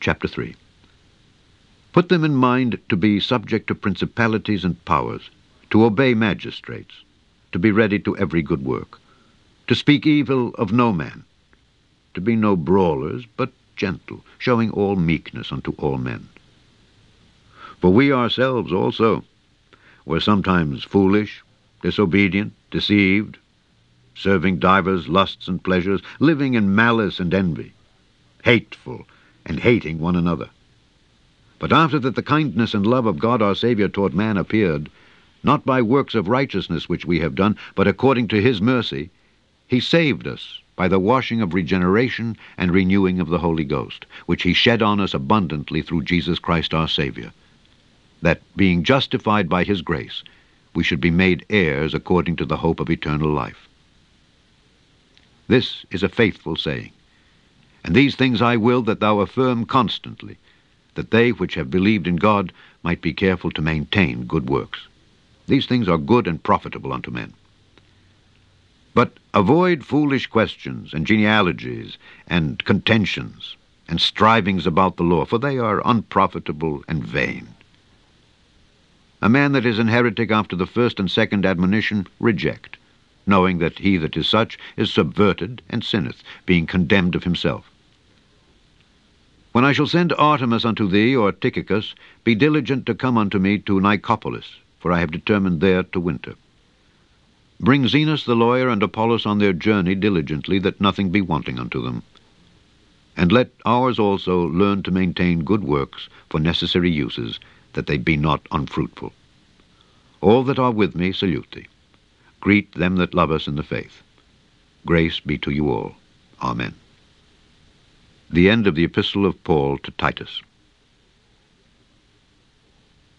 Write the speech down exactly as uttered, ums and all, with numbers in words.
chapter three. Put them in mind to be subject to principalities and powers, to obey magistrates, to be ready to every good work, to speak evil of no man, to be no brawlers, but gentle, showing all meekness unto all men. For we ourselves also were sometimes foolish, disobedient, deceived, serving divers lusts and pleasures, living in malice and envy, hateful, and hating one another. But after that the kindness and love of God our Saviour toward man appeared, not by works of righteousness which we have done, but according to his mercy, he saved us by the washing of regeneration and renewing of the Holy Ghost, which he shed on us abundantly through Jesus Christ our Saviour, that, being justified by his grace, we should be made heirs according to the hope of eternal life. This is a faithful saying, and these things I will that thou affirm constantly, that they which have believed in God might be careful to maintain good works. These things are good and profitable unto men. But avoid foolish questions, and genealogies, and contentions, and strivings about the law, for they are unprofitable and vain. A man that is an heretic after the first and second admonition reject, knowing that he that is such is subverted and sinneth, being condemned of himself. When I shall send Artemas unto thee, or Tychicus, be diligent to come unto me to Nicopolis, for I have determined there to winter. Bring Zenas the lawyer and Apollos on their journey diligently, that nothing be wanting unto them. And let ours also learn to maintain good works for necessary uses, that they be not unfruitful. All that are with me salute thee. Greet them that love us in the faith. Grace be to you all. Amen. The end of the Epistle of Paul to Titus.